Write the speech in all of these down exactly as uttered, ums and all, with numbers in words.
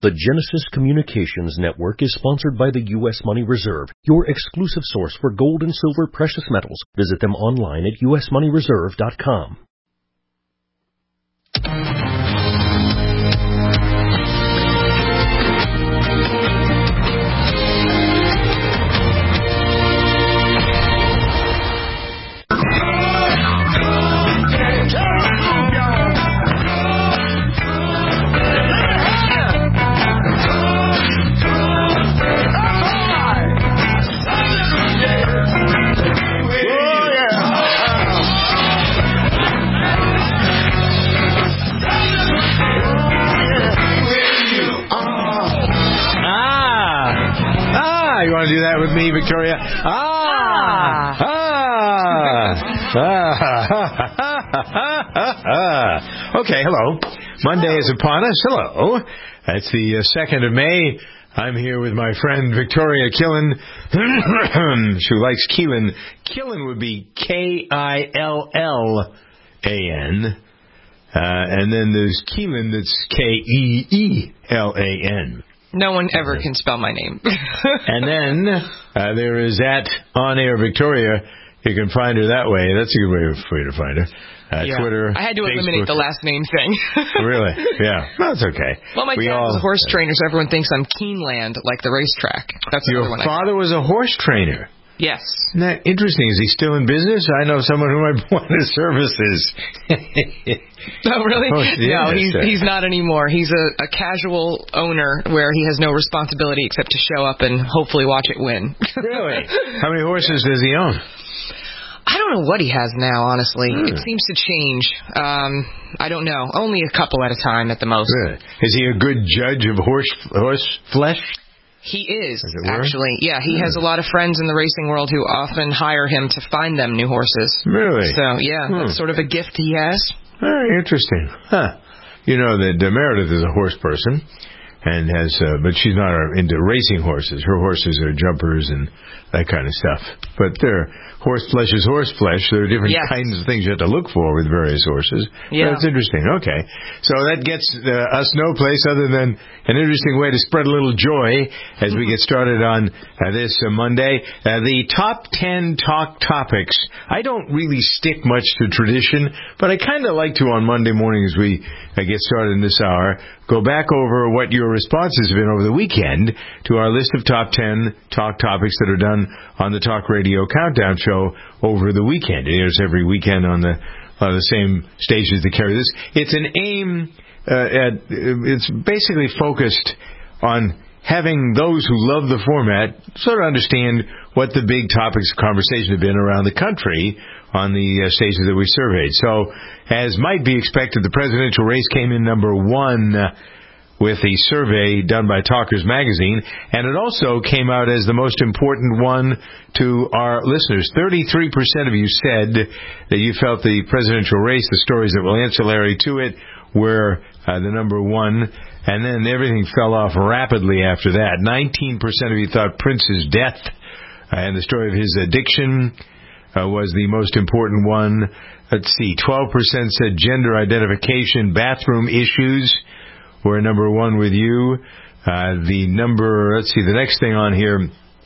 The Genesis Communications Network is sponsored by the U S Money Reserve, your exclusive source for gold and silver precious metals. Visit them online at u s money reserve dot com. You want to do that with me, Victoria? Ah! Ah! Ah! Okay, hello. Monday is upon us. Hello. It's the uh, second of May. I'm here with my friend Victoria Killen, who likes Keelan. Killen would be K I L L A N. Uh, and then there's Keelan that's K E E L A N. No one ever can spell my name. And then uh, there is at On Air Victoria. You can find her that way. That's a good way for you to find her. Uh, yeah. Twitter, I had to Facebook. eliminate the last name thing. Really? Yeah. That's okay. Well, my we dad all, was a horse trainer, so everyone thinks I'm Keeneland, like the racetrack. That's Your one father was a horse trainer? Yes. Isn't that interesting? Is he still in business? I know someone who might want his services. Oh, really? Oh, yes. No, he's he's not anymore. He's a, a casual owner where he has no responsibility except to show up and hopefully watch it win. Really? How many horses does he own? I don't know what he has now, honestly. Hmm. It seems to change. Um, I don't know. Only a couple at a time at the most. Really? Is he a good judge of horse horse flesh? He is, is actually. Yeah, he has a lot of friends in the racing world who often hire him to find them new horses. Really? So, yeah, Hmm. that's sort of a gift he has. Very interesting. Huh. You know that uh, Meredith is a horse person, and has, uh, but she's not uh, into racing horses. Her horses are jumpers and that kind of stuff. But they're horse flesh is horse flesh. There are different yes. kinds of things you have to look for with various horses. Yeah. That's interesting. Okay. So that gets uh, us no place other than an interesting way to spread a little joy as we get started on uh, this uh, Monday. Uh, the top ten talk topics. I don't really stick much to tradition, but I kind of like to on Monday morning as we uh, get started in this hour, go back over what your responses have been over the weekend to our list of top ten talk topics that are done on the Talk Radio Countdown Show over the weekend. It airs every weekend on the uh, the same stations that carry this. It's an aim uh, at, it's basically focused on having those who love the format sort of understand what the big topics of conversation have been around the country on the uh, stations that we surveyed. So, as might be expected, the presidential race came in number one uh, with a survey done by Talkers Magazine, and it also came out as the most important one to our listeners. thirty-three percent of you said that you felt the presidential race, the stories that were ancillary to it, were uh, the number one, and then everything fell off rapidly after that. nineteen percent of you thought Prince's death uh, and the story of his addiction uh, was the most important one. Let's see, twelve percent said gender identification, bathroom issues were number one with you. Uh, the number, let's see, the next thing on here,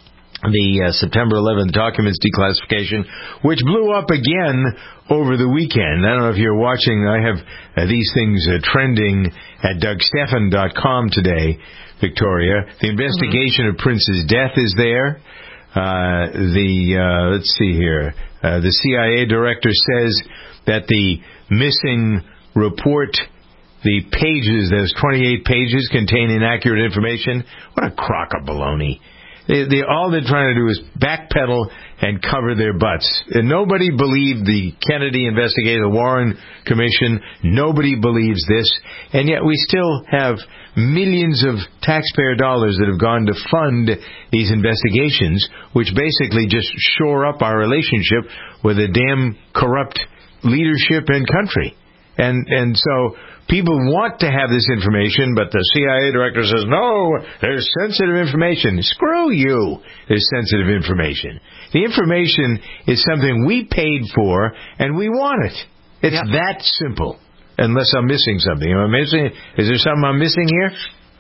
the uh, September eleventh documents declassification, which blew up again over the weekend. I don't know if you're watching. I have uh, these things uh, trending at doug stephan dot com today, Victoria. The investigation mm-hmm. of Prince's death is there. Uh, the, uh, let's see here, uh, the C I A director says that the missing report, the pages, there's twenty-eight pages, contain inaccurate information. What a crock of baloney. They, they, all they're trying to do is backpedal and cover their butts. And nobody believed the Kennedy investigator, the Warren Commission. Nobody believes this. And yet we still have millions of taxpayer dollars that have gone to fund these investigations, which basically just shore up our relationship with a damn corrupt leadership and country. And and so people want to have this information, but the C I A director says, no, there's sensitive information. Screw you, there's sensitive information. The information is something we paid for, and we want it. It's yep. that simple, unless I'm missing something. Am I missing? Is there something I'm missing here?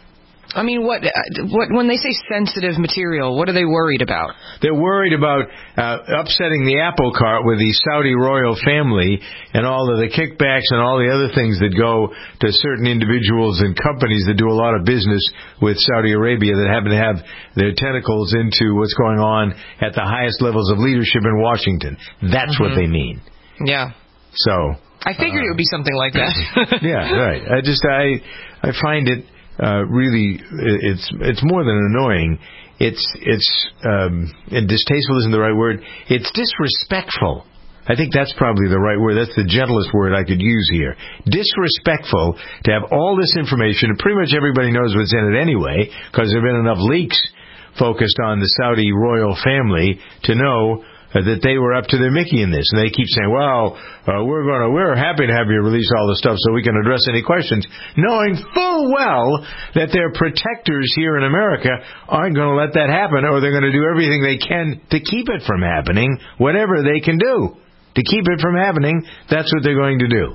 I mean, what, what when they say sensitive material, what are they worried about? They're worried about uh, upsetting the apple cart with the Saudi royal family and all of the kickbacks and all the other things that go to certain individuals and companies that do a lot of business with Saudi Arabia that happen to have their tentacles into what's going on at the highest levels of leadership in Washington. That's mm-hmm. what they mean. Yeah. So I figured uh, it would be something like that. Yeah, right. I just I I find it. Uh, really, it's it's more than annoying. It's it's um, and distasteful isn't the right word. It's disrespectful. I think that's probably the right word. That's the gentlest word I could use here. Disrespectful to have all this information, and pretty much everybody knows what's in it anyway, because there have been enough leaks focused on the Saudi royal family to know Uh, that they were up to their Mickey in this, and they keep saying, "Well, uh, we're going to, we're happy to have you release all the stuff so we can address any questions," knowing full well that their protectors here in America aren't going to let that happen, or they're going to do everything they can to keep it from happening, whatever they can do to keep it from happening. That's what they're going to do.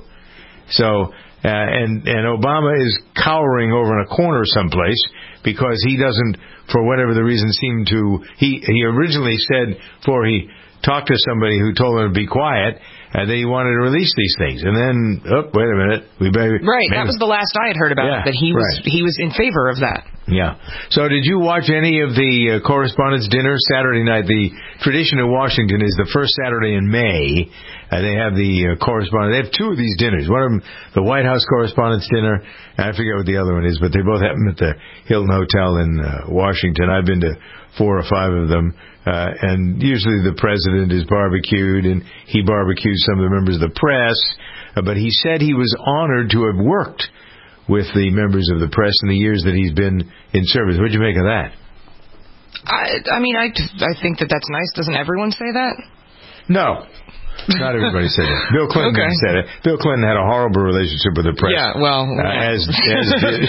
So, uh, and and Obama is cowering over in a corner someplace because he doesn't, for whatever the reason, seem to. He he originally said before he talked to somebody who told him to be quiet, and uh, they wanted to release these things. And then, oh, wait a minute. We better, right, maybe. That was the last I had heard about yeah, it, that he was right. he was in favor of that. Yeah. So did you watch any of the uh, Correspondents' Dinner Saturday night? The tradition in Washington is the first Saturday in May. Uh, they have the uh, correspondent. They have two of these dinners. One of them, the White House Correspondents' Dinner. I forget what the other one is, but they both happen at the Hilton Hotel in uh, Washington. I've been to four or five of them. Uh, and usually the president is barbecued, and he barbecues some of the members of the press. Uh, but he said he was honored to have worked with the members of the press in the years that he's been in service. What did you make of that? I, I mean, I, I think that that's nice. Doesn't everyone say that? No. Not everybody said that. Bill Clinton okay. said it. Bill Clinton had a horrible relationship with the press. Yeah, well, uh, yeah. as as did.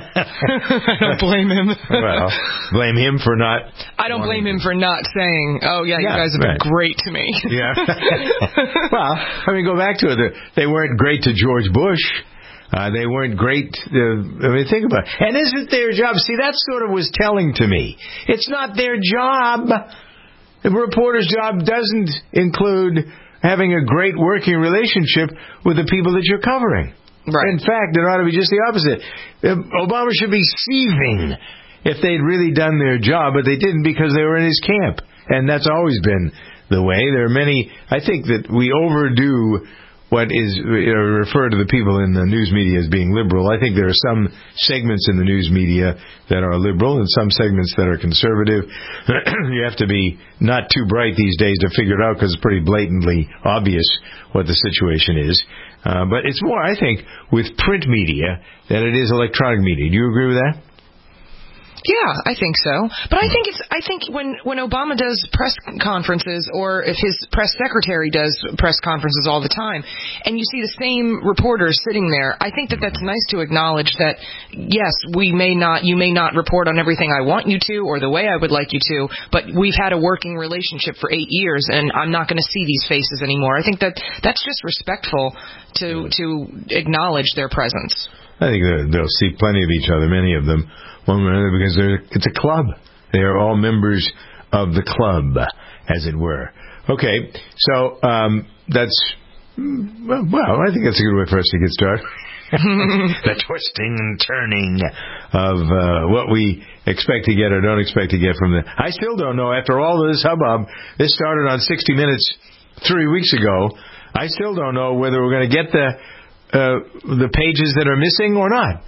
I don't blame him. Well, blame him for not. I don't blame him for not saying, "Oh yeah, yeah you guys have right. been great to me." Yeah. Well, I mean, go back to it. They weren't great to George Bush. Uh, they weren't great. Uh, I mean, think about it. And isn't their job? See, that sort of was telling to me. It's not their job. The reporter's job doesn't include having a great working relationship with the people that you're covering. Right. In fact, it ought to be just the opposite. Obama should be seething if they'd really done their job, but they didn't because they were in his camp. And that's always been the way. There are many, I think that we overdo what is you know, referred to the people in the news media as being liberal. I think there are some segments in the news media that are liberal and some segments that are conservative. You have to be not too bright these days to figure it out because it's pretty blatantly obvious what the situation is. Uh, but it's more, I think, with print media than it is electronic media. Do you agree with that? Yeah, I think so. But I think it's I think when, when Obama does press conferences, or if his press secretary does press conferences all the time, and you see the same reporters sitting there, I think that that's nice to acknowledge that, yes, we may not, you may not report on everything I want you to or the way I would like you to, but we've had a working relationship for eight years, and I'm not going to see these faces anymore. I think that that's just respectful to to acknowledge their presence. I think they'll see plenty of each other, many of them. One way or another, because they're, it's a club. They are all members of the club, as it were. Okay, so um, that's, well, I think that's a good way for us to get started. The twisting and turning of uh, what we expect to get or don't expect to get from the... I still don't know, after all of this hubbub, this started on sixty minutes three weeks ago, I still don't know whether we're going to get the uh, the pages that are missing or not.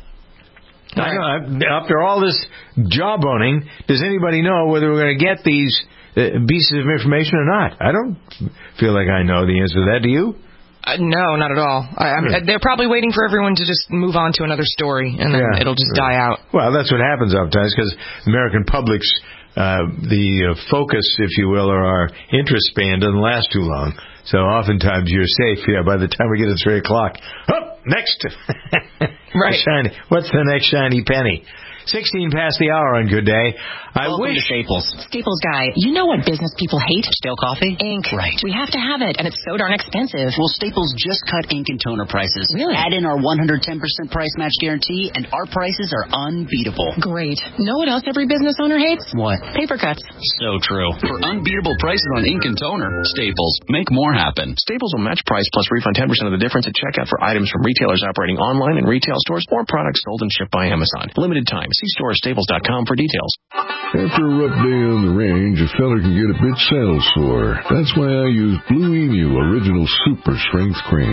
I don't know, after all this jawboning, does anybody know whether we're going to get these uh, pieces of information or not? I don't feel like I know the answer to that. Do you? Uh, no, not at all. I, I mean, they're probably waiting for everyone to just move on to another story, and then yeah. it'll just die out. Well, that's what happens sometimes, because the American public's uh, the uh, focus, if you will, or our interest span doesn't last too long. So oftentimes you're safe. Yeah, by the time we get to three o'clock, oh, next. Right. Shiny. What's the next shiny penny? sixteen past the hour on Good Day. I Welcome wish... to Staples. Staples guy, you know what business people hate? Stale coffee? Ink. Right. We have to have it, and it's so darn expensive. Well, Staples just cut ink and toner prices. Really? Add in our one hundred ten percent price match guarantee, and our prices are unbeatable. Great. Know what else every business owner hates? What? Paper cuts. So true. For unbeatable prices on ink and toner, Staples. Make more happen. Staples will match price plus refund ten percent of the difference at checkout for items from retailers operating online and retail stores or products sold and shipped by Amazon. Limited time. See store or staples dot com for details. After a rough day on the range, a fella can get a bit saddle sore. That's why I use Blue Emu Original Super Strength Cream.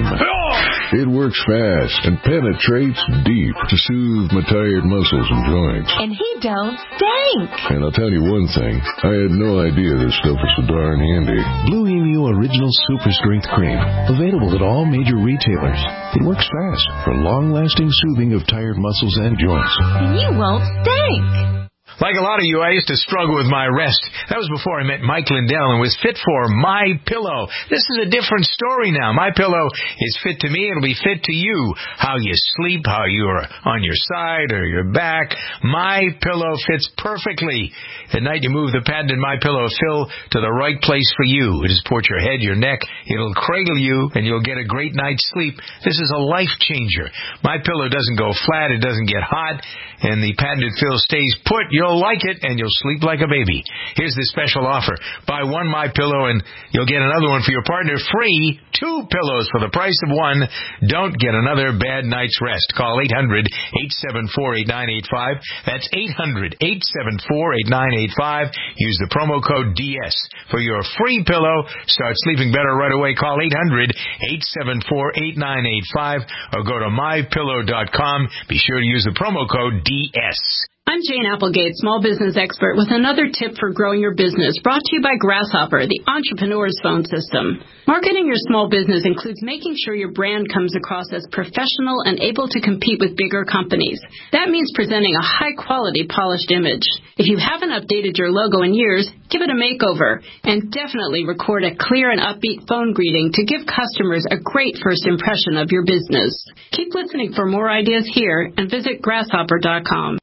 It works fast and penetrates deep to soothe my tired muscles and joints. And he don't stink. And I'll tell you one thing, I had no idea this stuff was so darn handy. Blue Emu Original Super Strength Cream. Available at all major retailers. It works fast for long-lasting soothing of tired muscles and joints. And you won't stink. Like a lot of you, I used to struggle with my rest. That was before I met Mike Lindell and was fit for My Pillow. This is a different story now. My Pillow is fit to me. It'll be fit to you. How you sleep, how you're on your side or your back. My Pillow fits perfectly. At night, you move the patented My Pillow fill to the right place for you. It'll support your head, your neck. It'll cradle you, and you'll get a great night's sleep. This is a life changer. My Pillow doesn't go flat. It doesn't get hot. And the patented fill stays put. You'll like it, and you'll sleep like a baby. Here's the special offer. Buy one My Pillow, and you'll get another one for your partner free. Two pillows for the price of one. Don't get another bad night's rest. Call eight hundred, eight seven four, eight nine eight five. That's eight hundred, eight seven four, eight nine eight five. Use the promo code D S for your free pillow. Start sleeping better right away. Call eight hundred, eight seven four, eight nine eight five or go to my pillow dot com. Be sure to use the promo code D S. I'm Jane Applegate, small business expert, with another tip for growing your business, brought to you by Grasshopper, the entrepreneur's phone system. Marketing your small business includes making sure your brand comes across as professional and able to compete with bigger companies. That means presenting a high-quality, polished image. If you haven't updated your logo in years, give it a makeover, and definitely record a clear and upbeat phone greeting to give customers a great first impression of your business. Keep listening for more ideas here and visit grasshopper dot com.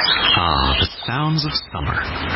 Ah, the sounds of summer.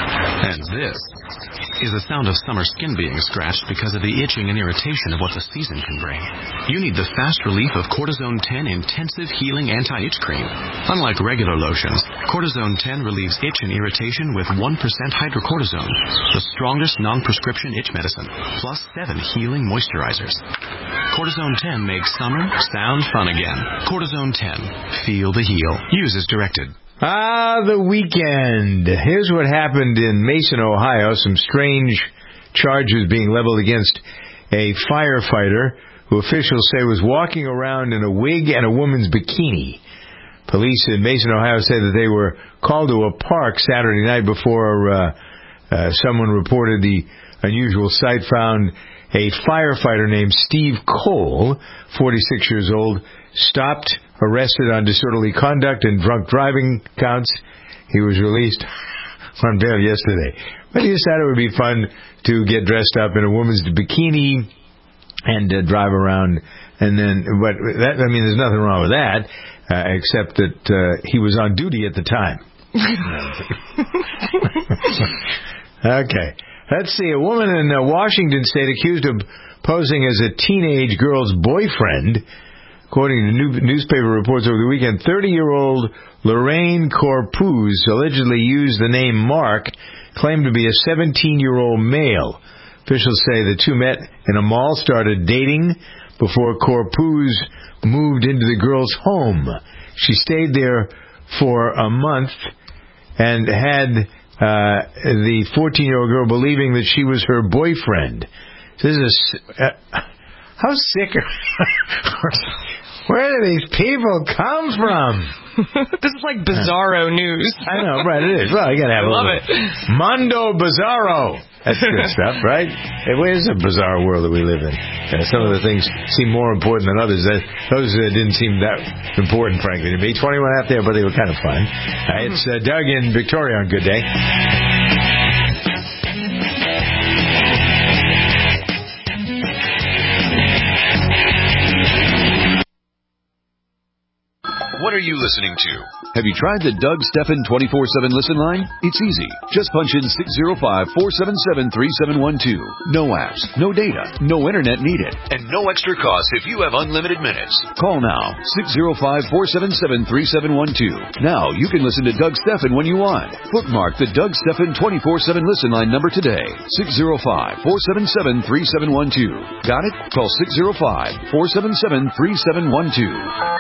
And this is the sound of summer skin being scratched because of the itching and irritation of what the season can bring. You need the fast relief of Cortisone ten Intensive Healing Anti-Itch Cream. Unlike regular lotions, Cortisone ten relieves itch and irritation with one percent hydrocortisone, the strongest non-prescription itch medicine, plus seven healing moisturizers. Cortisone ten makes summer sound fun again. Cortisone ten. Feel the heal. Use as directed. Ah, the weekend. Here's what happened in Mason, Ohio. Some strange charges being leveled against a firefighter who officials say was walking around in a wig and a woman's bikini. Police in Mason, Ohio say that they were called to a park Saturday night before uh, uh, someone reported the unusual sight, found a firefighter named Steve Cole, forty-six years old, stopped, arrested on disorderly conduct and drunk driving counts. He was released on bail yesterday. But he decided it would be fun to get dressed up in a woman's bikini and uh, drive around. And then, but that, I mean, there's nothing wrong with that, uh, except that uh, he was on duty at the time. Okay. Let's see. A woman in uh, Washington State accused of posing as a teenage girl's boyfriend. According to new, newspaper reports over the weekend, thirty-year-old Lorraine Corpuz allegedly used the name Mark, claimed to be a seventeen-year-old male. Officials say the two met in a mall, started dating before Corpuz moved into the girl's home. She stayed there for a month and had uh, the fourteen-year-old girl believing that she was her boyfriend. This is uh, how sick are... Where do these people come from? This is like bizarro news. I know, right? It is. Well, you gotta have I a love little it. Mondo Bizarro. That's good stuff, right? It is a bizarre world that we live in. Uh, some of the things seem more important than others. That, those uh, didn't seem that important, frankly, to me. twenty-one out there, but they were kind of fun. Uh, it's uh, Doug in Victoria on Good Day. What are are you listening to? Have you tried the Doug Stephan twenty-four seven listen line? It's easy. Just punch in six zero five, four seven seven, three seven one two. No apps, no data, no internet needed. And no extra cost if you have unlimited minutes. Call now, six zero five, four seven seven, three seven one two. Now you can listen to Doug Stephan when you want. Bookmark the Doug Stephan twenty-four seven listen line number today. six zero five, four seven seven, three seven one two. Got it? Call six zero five, four seven seven, three seven one two.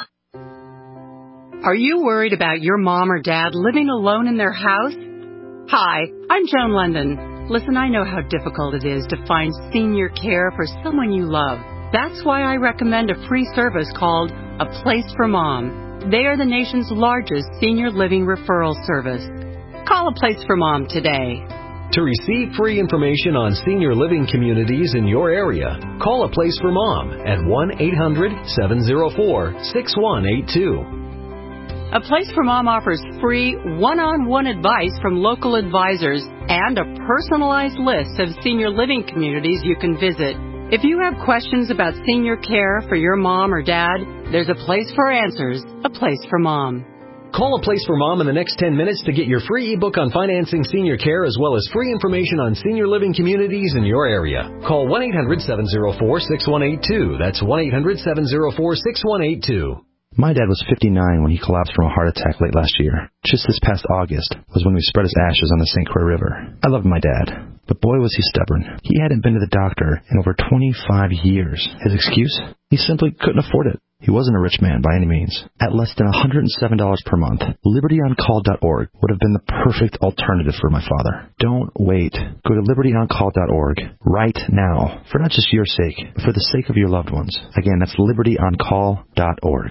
Are you worried about your mom or dad living alone in their house? Hi, I'm Joan London. Listen, I know how difficult it is to find senior care for someone you love. That's why I recommend a free service called A Place for Mom. They are the nation's largest senior living referral service. Call A Place for Mom today. To receive free information on senior living communities in your area, call A Place for Mom at one eight hundred, seven zero four, six one eight two. A Place for Mom offers free one-on-one advice from local advisors and a personalized list of senior living communities you can visit. If you have questions about senior care for your mom or dad, there's a place for answers. A Place for Mom. Call A Place for Mom in the next ten minutes to get your free ebook on financing senior care as well as free information on senior living communities in your area. Call one eight hundred, seven zero four, six one eight two. That's one eight hundred, seven zero four, six one eight two. My dad was fifty-nine when he collapsed from a heart attack late last year. Just this past August was when we spread his ashes on the Saint Croix River. I loved my dad, but boy was he stubborn. He hadn't been to the doctor in over twenty-five years. His excuse? He simply couldn't afford it. He wasn't a rich man by any means. At less than one hundred seven dollars per month, liberty on call dot org would have been the perfect alternative for my father. Don't wait. Go to liberty on call dot org right now, for not just your sake, but for the sake of your loved ones. Again, that's liberty on call dot org.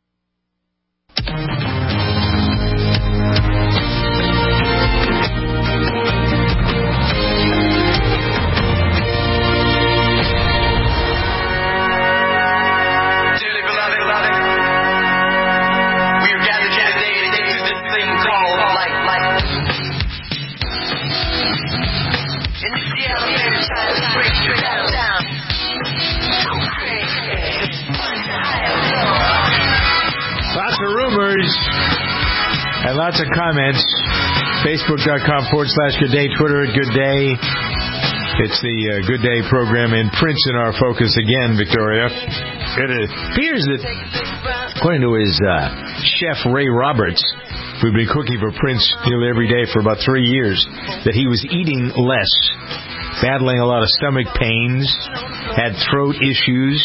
Lots of rumors and lots of comments. Facebook.com forward slash Good Day. Twitter at Good Day. It's the uh, Good Day program and Prince in our focus again, Victoria. It appears that, according to his uh, chef Ray Roberts, who'd been cooking for Prince nearly every day for about three years, that he was eating less, battling a lot of stomach pains, had throat issues.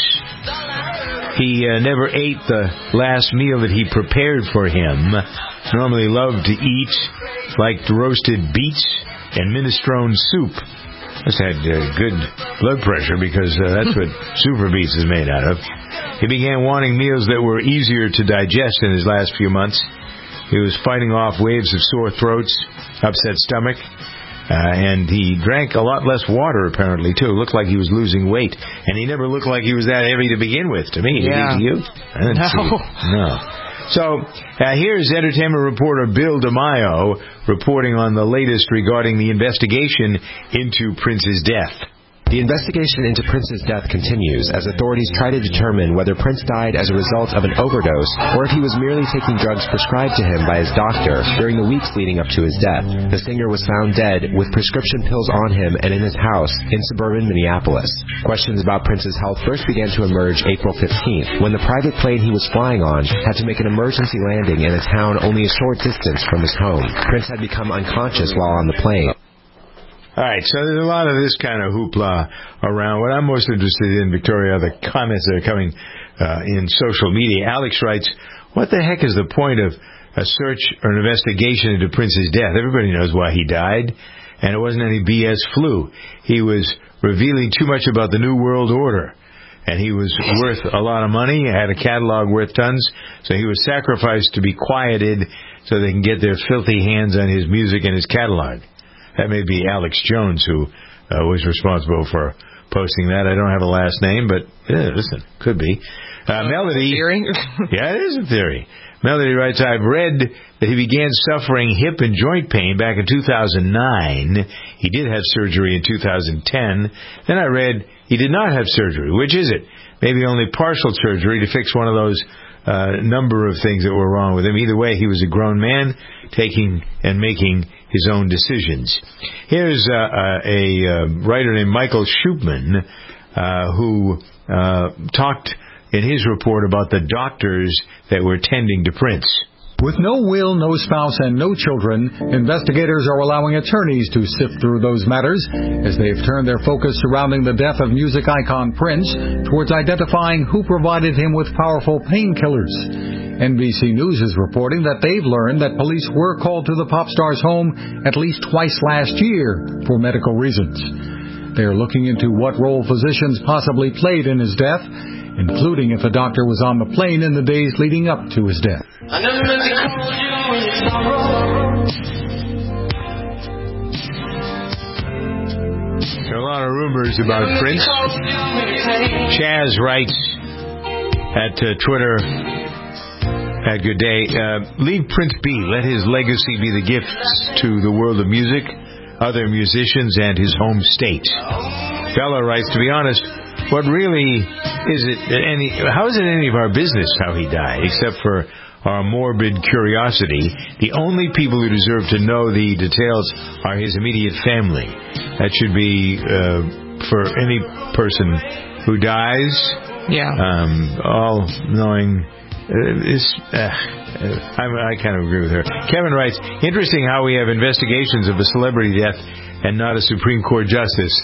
He uh, never ate the last meal that he prepared for him. Normally loved to eat, liked roasted beets and minestrone soup. Must have had uh, good blood pressure because uh, that's what super beets is made out of. He began wanting meals that were easier to digest in his last few months. He was fighting off waves of sore throats, upset stomach. Uh, and he drank a lot less water, apparently, too. It looked like he was losing weight. And he never looked like he was that heavy to begin with, to me. Yeah. Did you? I didn't no. see it. No. So, uh, here's entertainment reporter Bill DeMaio reporting on the latest regarding the investigation into Prince's death. The investigation into Prince's death continues as authorities try to determine whether Prince died as a result of an overdose or if he was merely taking drugs prescribed to him by his doctor during the weeks leading up to his death. The singer was found dead with prescription pills on him and in his house in suburban Minneapolis. Questions about Prince's health first began to emerge April fifteenth when the private plane he was flying on had to make an emergency landing in a town only a short distance from his home. Prince had become unconscious while on the plane. All right, so there's a lot of this kind of hoopla around. What I'm most interested in, Victoria, are the comments that are coming uh, in social media. Alex writes, what the heck is the point of a search or an investigation into Prince's death? Everybody knows why he died, and it wasn't any B S flu. He was revealing too much about the New World Order, and he was worth a lot of money, had a catalog worth tons, so he was sacrificed to be quieted so they can get their filthy hands on his music and his catalog. That may be Alex Jones, who uh, was responsible for posting that. I don't have a last name, but yeah, listen, could be. Uh, Melody. Theory? Yeah, it is a theory. Melody writes, I've read that he began suffering hip and joint pain back in two thousand nine. He did have surgery in two thousand ten. Then I read he did not have surgery. Which is it? Maybe only partial surgery to fix one of those uh, number of things that were wrong with him. Either way, he was a grown man taking and making his own decisions. Here's uh, uh, a uh, writer named Michael Schupman uh, who uh, talked in his report about the doctors that were tending to Prince. With no will, no spouse, and no children, investigators are allowing attorneys to sift through those matters as they've turned their focus surrounding the death of music icon Prince towards identifying who provided him with powerful painkillers. N B C News is reporting that they've learned that police were called to the pop star's home at least twice last year for medical reasons. They're looking into what role physicians possibly played in his death, including if a doctor was on the plane in the days leading up to his death. There are a lot of rumors about Prince. Chaz writes at uh, Twitter, at Good Day, uh, leave Prince be. Let his legacy be the gifts to the world of music, other musicians, and his home state. Bella writes, to be honest, what really is it any, how is it any of our business how he died, except for our morbid curiosity? The only people who deserve to know the details are his immediate family. That should be uh, for any person who dies. Yeah. Um, all knowing uh, is. Uh, I, I kind of agree with her. Kevin writes, interesting how we have investigations of a celebrity death and not a Supreme Court justice.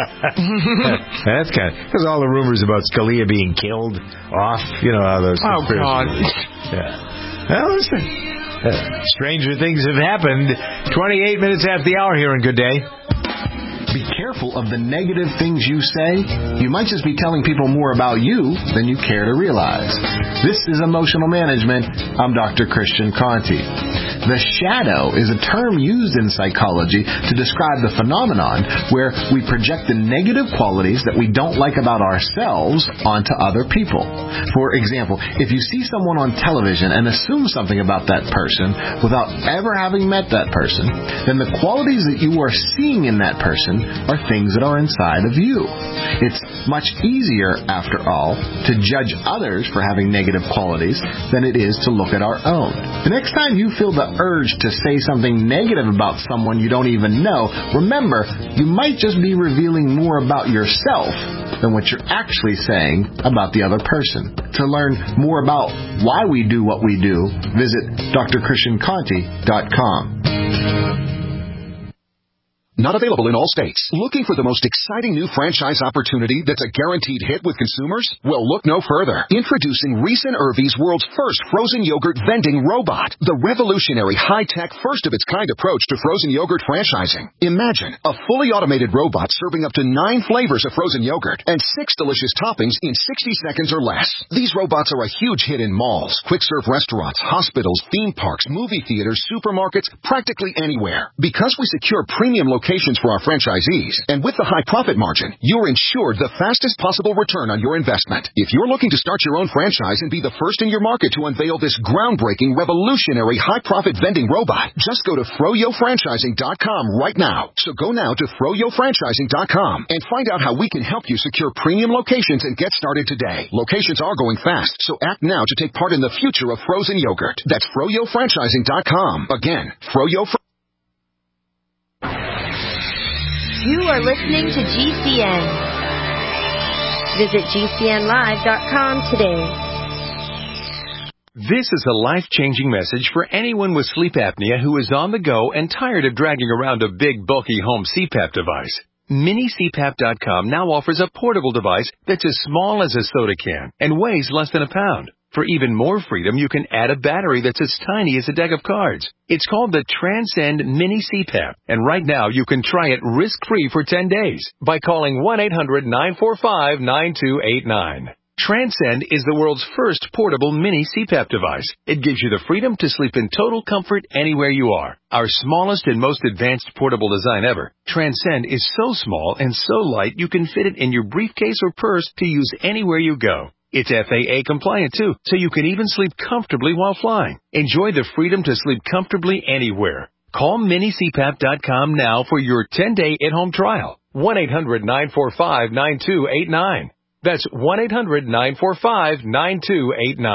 That's kind of, because all the rumors about Scalia being killed off, you know how those. Oh God. Yeah. Well, listen. Uh, stranger things have happened. twenty-eight minutes after the hour here on Good Day. Be careful of the negative things you say. You might just be telling people more about you than you care to realize. This is Emotional Management. I'm Doctor Christian Conti. The shadow is a term used in psychology to describe the phenomenon where we project the negative qualities that we don't like about ourselves onto other people. For example, if you see someone on television and assume something about that person without ever having met that person, then the qualities that you are seeing in that person are things that are inside of you. It's much easier, after all, to judge others for having negative qualities than it is to look at our own. The next time you feel the urge to say something negative about someone you don't even know, remember, you might just be revealing more about yourself than what you're actually saying about the other person. To learn more about why we do what we do, visit D R Christian Conti dot com. Not available in all states. Looking for the most exciting new franchise opportunity that's a guaranteed hit with consumers? Well, look no further. Introducing Reese and Irvy's world's first frozen yogurt vending robot. The revolutionary high-tech first-of-its-kind approach to frozen yogurt franchising. Imagine a fully automated robot serving up to nine flavors of frozen yogurt and six delicious toppings in sixty seconds or less. These robots are a huge hit in malls, quick-serve restaurants, hospitals, theme parks, movie theaters, supermarkets, practically anywhere. Because we secure premium locations for our franchisees, and with the high profit margin, you're ensured the fastest possible return on your investment. If you're looking to start your own franchise and be the first in your market to unveil this groundbreaking, revolutionary, high-profit vending robot, just go to froyo franchising dot com right now. So go now to froyo franchising dot com and find out how we can help you secure premium locations and get started today. Locations are going fast, so act now to take part in the future of frozen yogurt. That's froyo franchising dot com. Again, froyo franchising. You are listening to G C N. Visit G C N live dot com today. This is a life-changing message for anyone with sleep apnea who is on the go and tired of dragging around a big, bulky home C PAP device. Mini C PAP dot com now offers a portable device that's as small as a soda can and weighs less than a pound. For even more freedom, you can add a battery that's as tiny as a deck of cards. It's called the Transcend Mini C PAP, and right now you can try it risk-free for ten days by calling one eight hundred nine four five nine two eight nine. Transcend is the world's first portable mini C PAP device. It gives you the freedom to sleep in total comfort anywhere you are. Our smallest and most advanced portable design ever, Transcend is so small and so light you can fit it in your briefcase or purse to use anywhere you go. It's F A A compliant too, so you can even sleep comfortably while flying. Enjoy the freedom to sleep comfortably anywhere. Call mini C PAP dot com now for your ten-day at-home trial. one eight hundred nine four five nine two eight nine. That's one eight hundred nine four five nine two eight nine.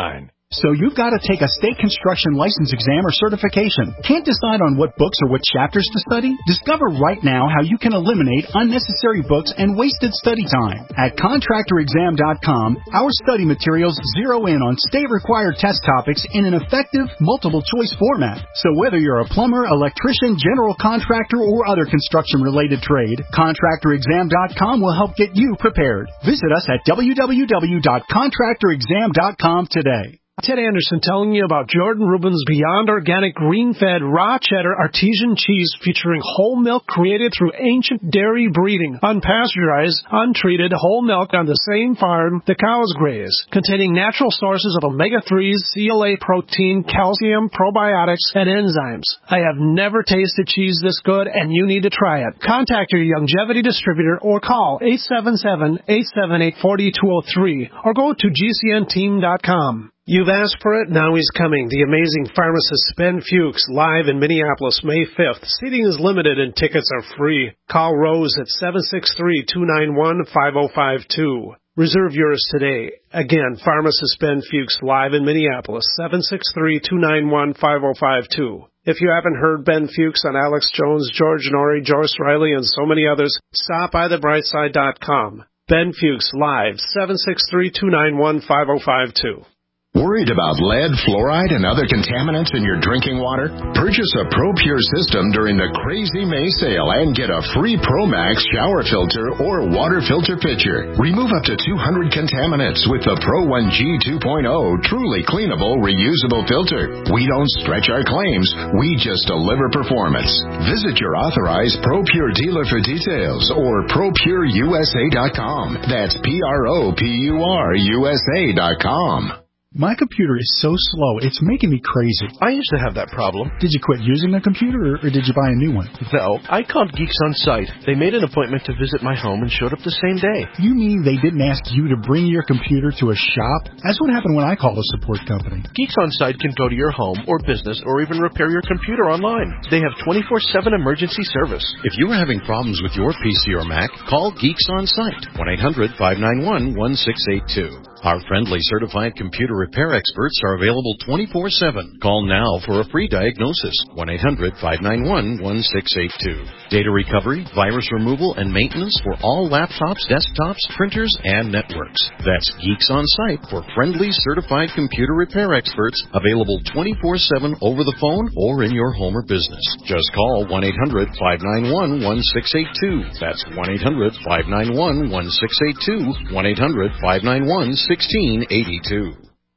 So you've got to take a state construction license exam or certification. Can't decide on what books or what chapters to study? Discover right now how you can eliminate unnecessary books and wasted study time. At contractor exam dot com, our study materials zero in on state-required test topics in an effective, multiple-choice format. So whether you're a plumber, electrician, general contractor, or other construction-related trade, contractor exam dot com will help get you prepared. Visit us at w w w dot contractor exam dot com today. Ted Anderson telling you about Jordan Rubin's Beyond Organic Green-Fed Raw Cheddar Artesian Cheese featuring whole milk created through ancient dairy breeding, unpasteurized, untreated whole milk on the same farm the cows graze, containing natural sources of omega threes, C L A protein, calcium, probiotics, and enzymes. I have never tasted cheese this good, and you need to try it. Contact your Youngevity distributor or call eight seven seven, eight seven eight, four two zero three or go to G C N team dot com. You've asked for it, now he's coming. The amazing pharmacist Ben Fuchs, live in Minneapolis, May fifth. Seating is limited and tickets are free. Call Rose at seven six three, two nine one, five oh five two. Reserve yours today. Again, pharmacist Ben Fuchs, live in Minneapolis, seven six three, two nine one, five oh five two. If you haven't heard Ben Fuchs on Alex Jones, George Norrie, Joyce Riley, and so many others, stop by the brightside dot com. Ben Fuchs, live, seven six three, two nine one, five oh five two. Worried about lead, fluoride, and other contaminants in your drinking water? Purchase a ProPure system during the Crazy May sale and get a free ProMax shower filter or water filter pitcher. Remove up to two hundred contaminants with the Pro one G two point oh truly cleanable, reusable filter. We don't stretch our claims. We just deliver performance. Visit your authorized ProPure dealer for details or pro pure u s a dot com. That's P R O P U R U S A dot com. My computer is so slow, it's making me crazy. I used to have that problem. Did you quit using the computer, or, or did you buy a new one? No, I called Geeks On Site. They made an appointment to visit my home and showed up the same day. You mean they didn't ask you to bring your computer to a shop? That's what happened when I called a support company. Geeks On Site can go to your home or business or even repair your computer online. They have twenty-four seven emergency service. If you are having problems with your P C or Mac, call Geeks On Site, one eight hundred, five nine one, one six eight two. Our friendly certified computer repair experts are available twenty-four seven. Call now for a free diagnosis, one eight hundred, five nine one, one six eight two. Data recovery, virus removal, and maintenance for all laptops, desktops, printers, and networks. That's Geeks On Site for friendly certified computer repair experts, available twenty-four seven over the phone or in your home or business. Just call one eight hundred, five nine one, one six eight two. That's one eight hundred, five nine one, one six eight two, one eight hundred, five nine one, sixteen eighty-two.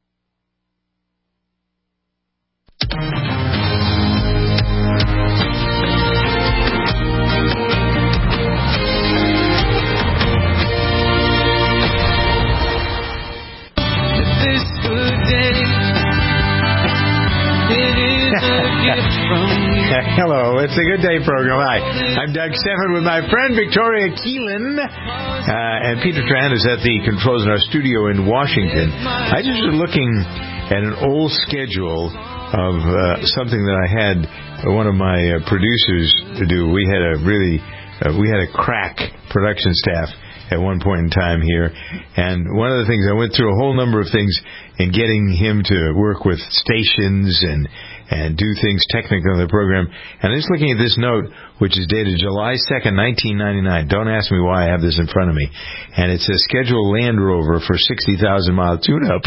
Hello, it's a Good Day program. Hi, I'm Doug Stephan with my friend Victoria Keelan, uh, and Peter Tran is at the controls in our studio in Washington. I just was looking at an old schedule of uh, something that I had one of my uh, producers to do. We had a really, uh, we had a crack production staff at one point in time here, and one of the things, I went through a whole number of things in getting him to work with stations and and do things technical in the program. And I'm just looking at this note, which is dated July second, nineteen ninety-nine. Don't ask me why I have this in front of me. And it says, schedule Land Rover for sixty thousand mile tune-up.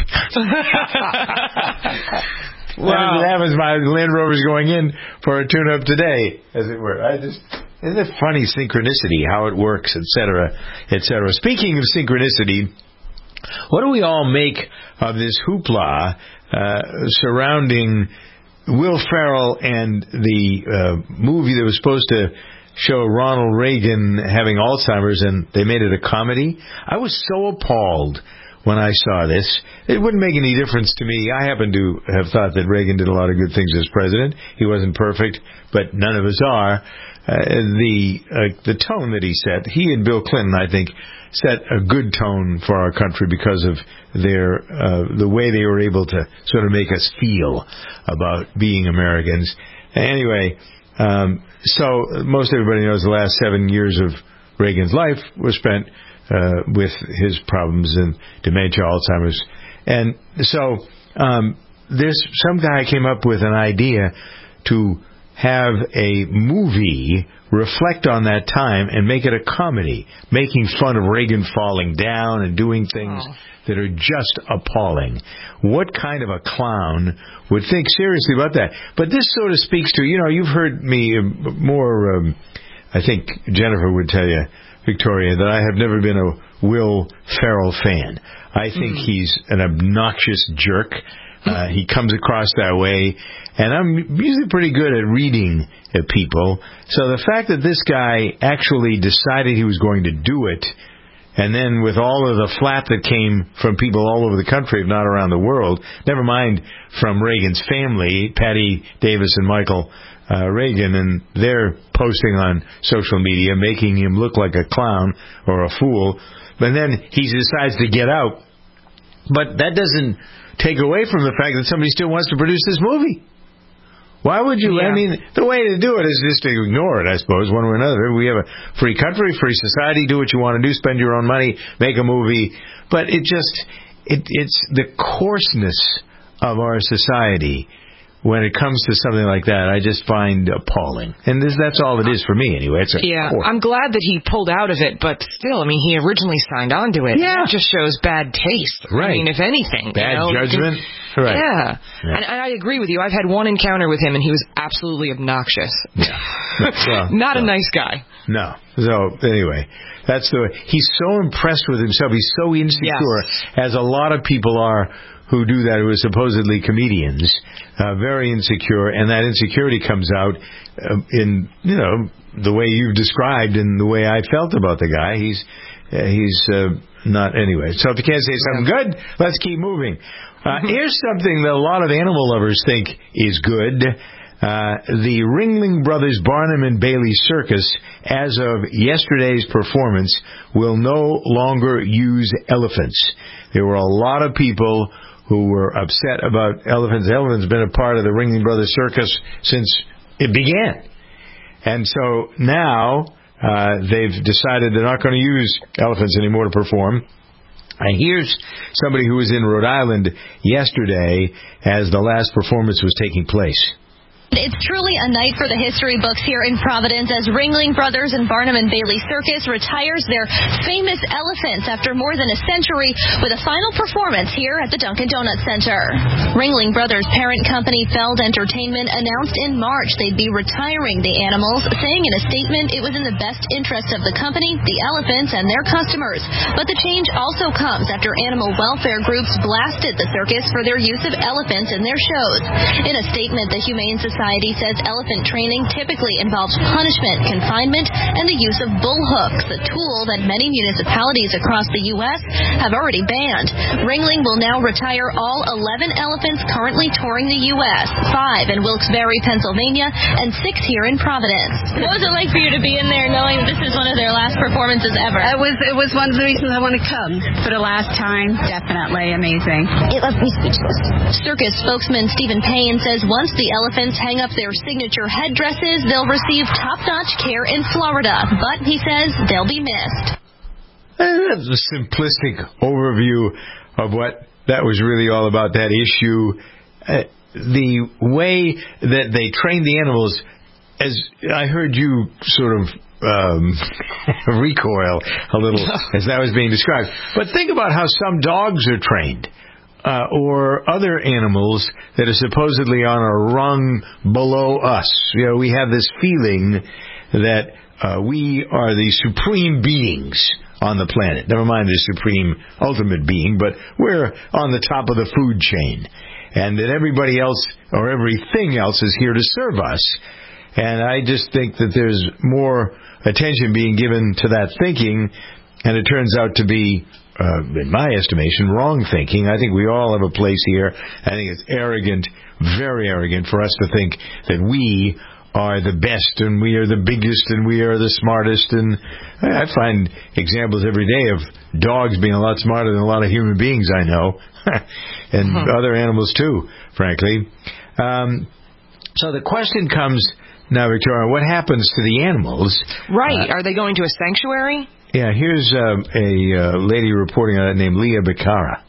Wow. That was my Land Rover's going in for a tune-up today, as it were. I just... Isn't it funny, synchronicity, how it works, et cetera, et cetera. Speaking of synchronicity, what do we all make of this hoopla uh, surrounding Will Ferrell and the uh, movie that was supposed to show Ronald Reagan having Alzheimer's, and they made it a comedy? I was so appalled when I saw this. It wouldn't make any difference to me. I happen to have thought that Reagan did a lot of good things as president. He wasn't perfect, but none of us are. Uh, the uh, the tone that he set, he and Bill Clinton, I think, set a good tone for our country because of their uh, the way they were able to sort of make us feel about being Americans. Anyway, um, so most everybody knows the last seven years of Reagan's life was spent uh, with his problems and dementia, Alzheimer's. And so um, there's some guy came up with an idea to have a movie reflect on that time and make it a comedy, making fun of Reagan falling down and doing things oh. that are just appalling. What kind of a clown would think seriously about that? But this sort of speaks to, you know, you've heard me more, um, I think Jennifer would tell you, Victoria, that I have never been a Will Ferrell fan. I think mm. he's an obnoxious jerk. Uh, he comes across that way, and I'm usually pretty good at reading uh, people. So the fact that this guy actually decided he was going to do it, and then with all of the flat that came from people all over the country, if not around the world, never mind from Reagan's family, Patty Davis and Michael uh, Reagan, and they're posting on social media, making him look like a clown or a fool, but then he decides to get out. But that doesn't take away from the fact that somebody still wants to produce this movie. Why would you? Yeah. I mean, the way to do it is just to ignore it, I suppose, one way or another. We have a free country, free society. Do what you want to do. Spend your own money. Make a movie. But it just, it, it's the coarseness of our society when it comes to something like that, I just find appalling. And this, that's all it is for me, anyway. It's a yeah, court. I'm glad that he pulled out of it, but still, I mean, he originally signed on to it. Yeah. That just shows bad taste. Right. I mean, if anything. Bad you know, judgment. Right. Yeah. yeah. And, and I agree with you. I've had one encounter with him, and he was absolutely obnoxious. Yeah. Well, Not well. a nice guy. No. So, anyway, that's the way. He's so impressed with himself. He's so insecure, yes. as a lot of people are who do that, who are supposedly comedians, uh, very insecure, and that insecurity comes out uh, in, you know, the way you've described and the way I felt about the guy. He's uh, he's uh, not, anyway. So if you can't say something good, let's keep moving. Uh, here's something that a lot of animal lovers think is good. Uh, the Ringling Brothers Barnum and Bailey Circus, as of yesterday's performance, will no longer use elephants. There were a lot of people who were upset about elephants. Elephants have been a part of the Ringling Brothers Circus since it began. And so now uh, they've decided they're not going to use elephants anymore to perform. And here's somebody who was in Rhode Island yesterday as the last performance was taking place. It's truly a night for the history books here in Providence as Ringling Brothers and Barnum and Bailey Circus retires their famous elephants after more than a century with a final performance here at the Dunkin' Donuts Center. Ringling Brothers' parent company Feld Entertainment announced in March they'd be retiring the animals, saying in a statement it was in the best interest of the company, the elephants, and their customers. But the change also comes after animal welfare groups blasted the circus for their use of elephants in their shows. In a statement, the Humane Society Society says elephant training typically involves punishment, confinement, and the use of bull hooks, a tool that many municipalities across the U S have already banned. Ringling will now retire all eleven elephants currently touring the U S, five in Wilkes-Barre, Pennsylvania, and six here in Providence. What was it like for you to be in there knowing that this is one of their last performances ever? It was, it was one of the reasons I want to come. For the last time, definitely amazing. It left me speechless. Circus spokesman Stephen Payne says once the elephants hang up their signature headdresses, they'll receive top-notch care in Florida. But, he says, they'll be missed. That's a simplistic overview of what that was really all about, that issue. Uh, the way that they train the animals, as I heard you sort of um, recoil a little as that was being described. But think about how some dogs are trained. Uh, or other animals that are supposedly on a rung below us. You know, we have this feeling that uh, we are the supreme beings on the planet. Never mind the supreme ultimate being, but we're on the top of the food chain. And that everybody else or everything else is here to serve us. And I just think that there's more attention being given to that thinking, and it turns out to be Uh, in my estimation, wrong thinking. I think we all have a place here. I think it's arrogant, very arrogant for us to think that we are the best and we are the biggest and we are the smartest. And I find examples every day of dogs being a lot smarter than a lot of human beings I know, and uh-huh. other animals too, frankly. Um, so the question comes now, Victoria, what happens to the animals? Right. Uh, are they going to a sanctuary? Yeah, here's uh, a uh, lady reporting on it named Leah Becara.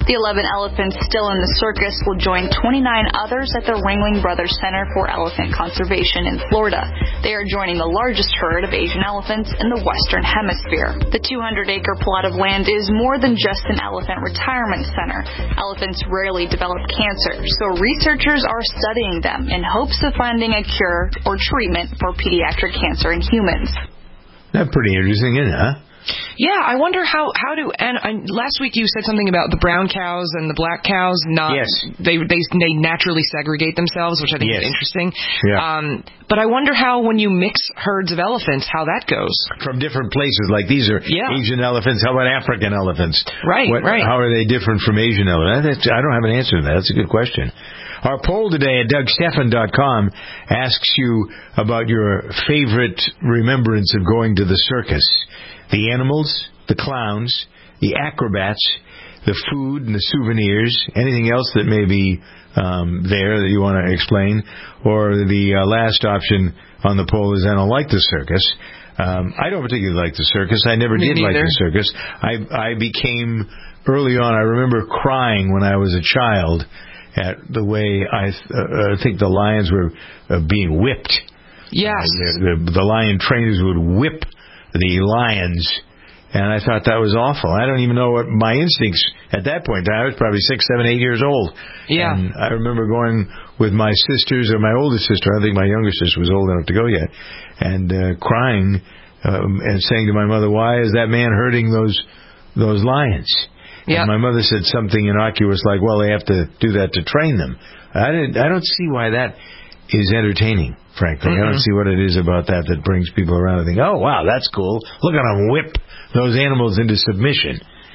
The eleven elephants still in the circus will join twenty-nine others at the Ringling Brothers Center for Elephant Conservation in Florida. They are joining the largest herd of Asian elephants in the Western Hemisphere. The two hundred acre plot of land is more than just an elephant retirement center. Elephants rarely develop cancer, so researchers are studying them in hopes of finding a cure or treatment for pediatric cancer in humans. That's pretty interesting, isn't it, huh? Yeah, I wonder how how do and, and last week you said something about the brown cows and the black cows not yes. they they they naturally segregate themselves, which I think yes. is interesting. Yeah. Um, but I wonder how when you mix herds of elephants, how that goes from different places. Like these are yeah. Asian elephants. How about African elephants? Right, what, right. How are they different from Asian elephants? I don't have an answer to that. That's a good question. Our poll today at Doug Stephan dot com asks you about your favorite remembrance of going to the circus. The animals, the clowns, the acrobats, the food and the souvenirs, anything else that may be um, there that you want to explain, or the uh, last option on the poll is I don't like the circus. Um, I don't particularly like the circus. I never Me did neither. like the circus. I, I became, early on, I remember crying when I was a child at the way I uh, think the lions were uh, being whipped. Yes. Uh, the, the lion trainers would whip the lions, and I thought that was awful. I don't even know what my instincts at that point. I was probably six, seven, eight years old. Yeah. And I remember going with my sisters, or my older sister. I think my younger sister was old enough to go yet, and uh, crying um, and saying to my mother, "Why is that man hurting those those lions?" Yeah. And my mother said something innocuous like, "Well, they have to do that to train them." I didn't. I don't see why that is entertaining, frankly. Mm-hmm. I don't see what it is about that that brings people around and think, oh, wow, that's cool. Look at them whip those animals into submission.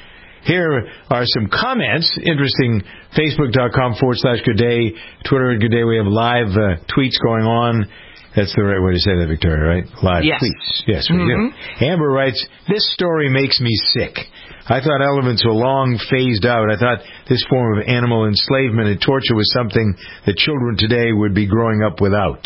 Here are some comments. Interesting. Facebook.com forward slash good day. Twitter at good day. We have live uh, tweets going on. That's the right way to say that, Victoria, right? Live yes. tweets. Yes, we mm-hmm. do. Amber writes, this story makes me sick. I thought elephants were long phased out. I thought this form of animal enslavement and torture was something that children today would be growing up without.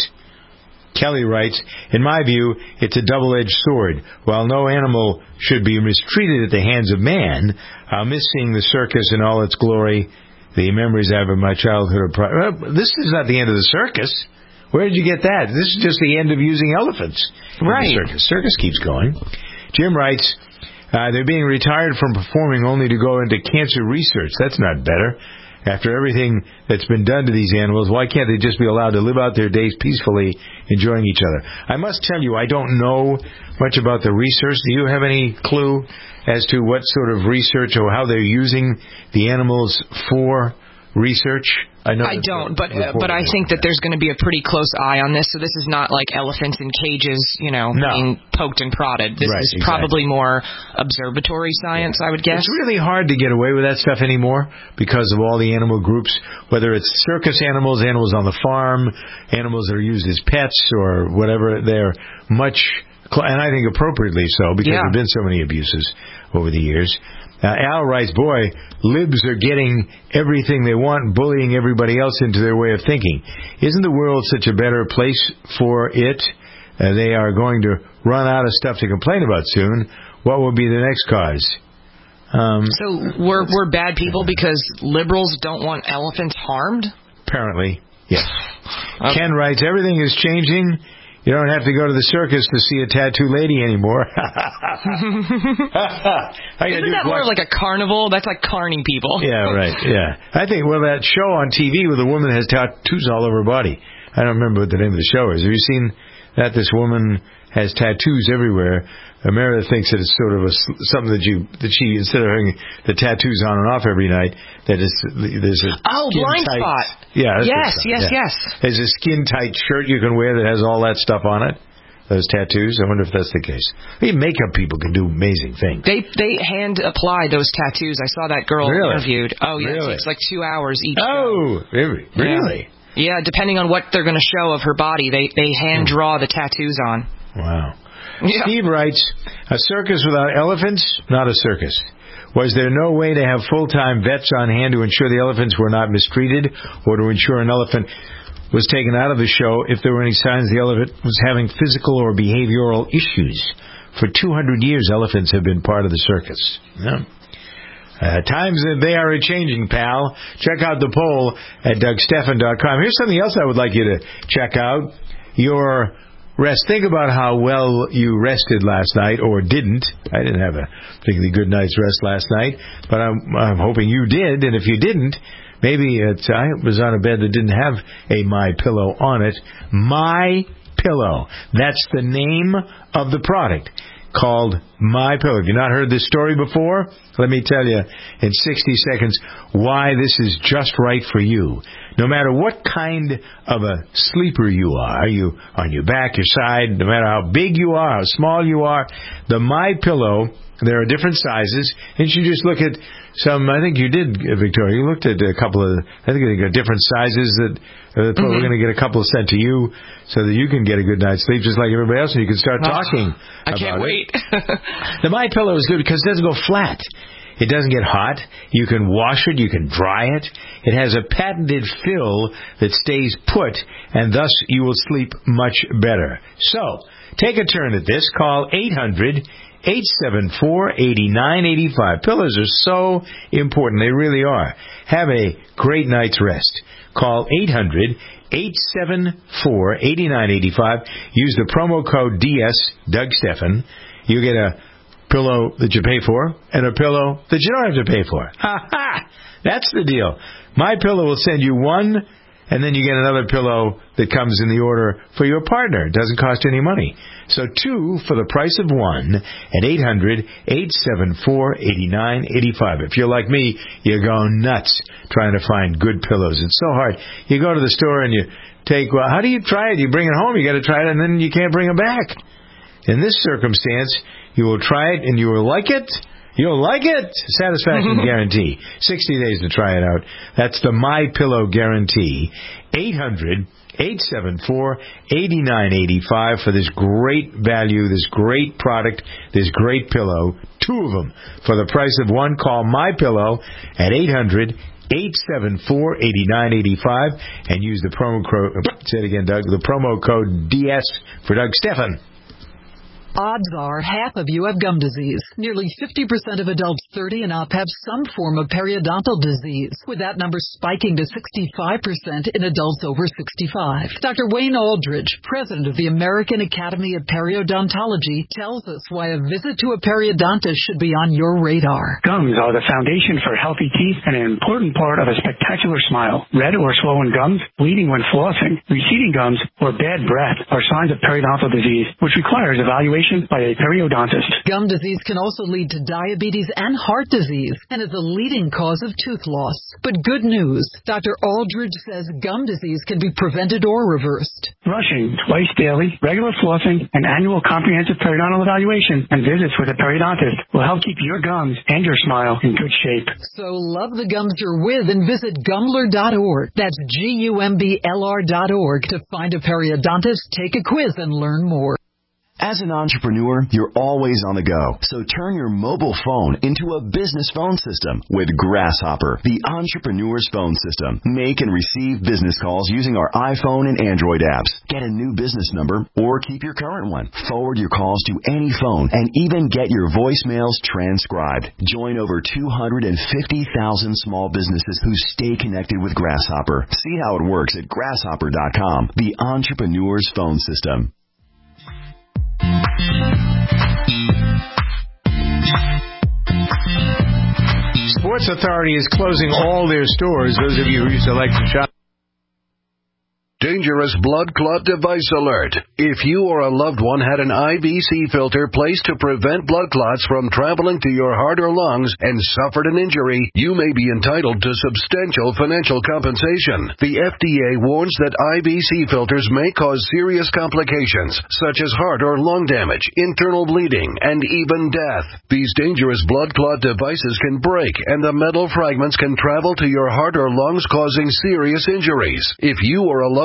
Kelly writes, in my view, it's a double-edged sword. While no animal should be mistreated at the hands of man, I'll miss seeing the circus in all its glory. The memories I have of my childhood are... Pri- well, this is not the end of the circus. Where did you get that? This is just the end of using elephants. Right. The circus. Circus keeps going. Jim writes, uh, they're being retired from performing only to go into cancer research. That's not better. After everything that's been done to these animals, why can't they just be allowed to live out their days peacefully, enjoying each other? I must tell you, I don't know much about the research. Do you have any clue as to what sort of research or how they're using the animals for research? I know. I don't, but uh, but I think that there's going to be a pretty close eye on this. So this is not like elephants in cages, you know, no. being poked and prodded. This right, is exactly. probably more observatory science, yeah. I would guess. It's really hard to get away with that stuff anymore because of all the animal groups, whether it's circus animals, animals on the farm, animals that are used as pets or whatever. They're much, and I think appropriately so, because yeah. there have been so many abuses over the years. Uh, Al writes, boy, libs are getting everything they want, bullying everybody else into their way of thinking. Isn't the world such a better place for it? Uh, they are going to run out of stuff to complain about soon. What will be the next cause? Um, so we're we're bad people because liberals don't want elephants harmed? Apparently, yes. Okay. Ken writes, everything is changing. You don't have to go to the circus to see a tattoo lady anymore. Isn't that more like a carnival? That's like carning people. Yeah, right, yeah. I think, well, that show on T V where the woman has tattoos all over her body. I don't remember what the name of the show is. Have you seen that? This woman has tattoos everywhere. Meredith thinks that it's sort of a, something that you that she, instead of having the tattoos on and off every night, that it's, there's a oh blind tight, spot. Yeah. That's yes, yes, yeah. yes. There's a skin tight shirt you can wear that has all that stuff on it. Those tattoos. I wonder if that's the case. Even makeup people can do amazing things. They they hand apply those tattoos. I saw that girl really? interviewed. Oh yeah, really? It takes like two hours each. Oh, really? Really? Yeah. yeah, depending on what they're going to show of her body, they they hand draw the tattoos on. Wow. Yeah. Steve writes, a circus without elephants, not a circus. Was there no way to have full-time vets on hand to ensure the elephants were not mistreated or to ensure an elephant was taken out of the show if there were any signs the elephant was having physical or behavioral issues? For two hundred years, elephants have been part of the circus. Yeah. Uh, times, uh, they are a-changing, pal. Check out the poll at Doug Stephan dot com. Here's something else I would like you to check out. Your rest. Think about how well you rested last night, or didn't. I didn't have a particularly good night's rest last night, but I'm, I'm hoping you did. And if you didn't, maybe it's, I was on a bed that didn't have a My Pillow on it. My Pillow. That's the name of the product, called My Pillow. Have you not heard this story before? Let me tell you in sixty seconds why this is just right for you. No matter what kind of a sleeper you are, are you on your back, your side, no matter how big you are, how small you are, the My Pillow, there are different sizes, and you just look at some, I think you did, Victoria, you looked at a couple of, I think they got different sizes that uh, mm-hmm. we're going to get a couple sent to you so that you can get a good night's sleep just like everybody else, and you can start talking oh, I about can't wait. The My Pillow is good because it doesn't go flat. It doesn't get hot. You can wash it. You can dry it. It has a patented fill that stays put, and thus you will sleep much better. So, take a turn at this. Call eight hundred, eight seven four, eight nine eight five. Pillows are so important. They really are. Have a great night's rest. Call eight hundred, eight seven four, eight nine eight five. Use the promo code D S, Doug Stephan. You get a pillow that you pay for and a pillow that you don't have to pay for. Ha ha! That's the deal. My Pillow will send you one, and then you get another pillow that comes in the order for your partner. It doesn't cost any money. So two for the price of one at eight hundred, eight seven four, eight nine eight five. If you're like me, you go nuts trying to find good pillows. It's so hard. You go to the store and you take, well, how do you try it? You bring it home, you got to try it, and then you can't bring it back. In this circumstance, you will try it and you will like it. You'll like it. Satisfaction guarantee. sixty days to try it out. That's the My Pillow guarantee. eight hundred, eight seven four, eight nine eight five for this great value, this great product, this great pillow. Two of them for the price of one. Call My Pillow at eight hundred, eight seven four, eight nine eight five and use the promo code, say it again, Doug, the promo code D S for Doug Stephan. Odds are half of you have gum disease. Nearly fifty percent of adults thirty and up have some form of periodontal disease, with that number spiking to sixty-five percent in adults over sixty-five. Doctor Wayne Aldridge, president of the American Academy of Periodontology, tells us why a visit to a periodontist should be on your radar. Gums are the foundation for healthy teeth and an important part of a spectacular smile. Red or swollen gums, bleeding when flossing, receding gums, or bad breath are signs of periodontal disease, which requires evaluation by a periodontist. Gum disease can also lead to diabetes and heart disease and is the leading cause of tooth loss. But good news, Doctor Aldridge says gum disease can be prevented or reversed. Brushing twice daily, regular flossing, an annual comprehensive periodontal evaluation, and visits with a periodontist will help keep your gums and your smile in good shape. So love the gums you're with and visit Gumbler dot org. That's G U M B L R dot org to find a periodontist, take a quiz, and learn more. As an entrepreneur, you're always on the go. So turn your mobile phone into a business phone system with Grasshopper, the entrepreneur's phone system. Make and receive business calls using our iPhone and Android apps. Get a new business number or keep your current one. Forward your calls to any phone and even get your voicemails transcribed. Join over two hundred fifty thousand small businesses who stay connected with Grasshopper. See how it works at grasshopper dot com, the entrepreneur's phone system. Sports Authority is closing all their stores. Those of you who used to like to shop. Dangerous blood clot device alert. If you or a loved one had an I V C filter placed to prevent blood clots from traveling to your heart or lungs and suffered an injury, you may be entitled to substantial financial compensation. The F D A warns that I V C filters may cause serious complications, such as heart or lung damage, internal bleeding, and even death. These dangerous blood clot devices can break, and the metal fragments can travel to your heart or lungs, causing serious injuries. If you or a loved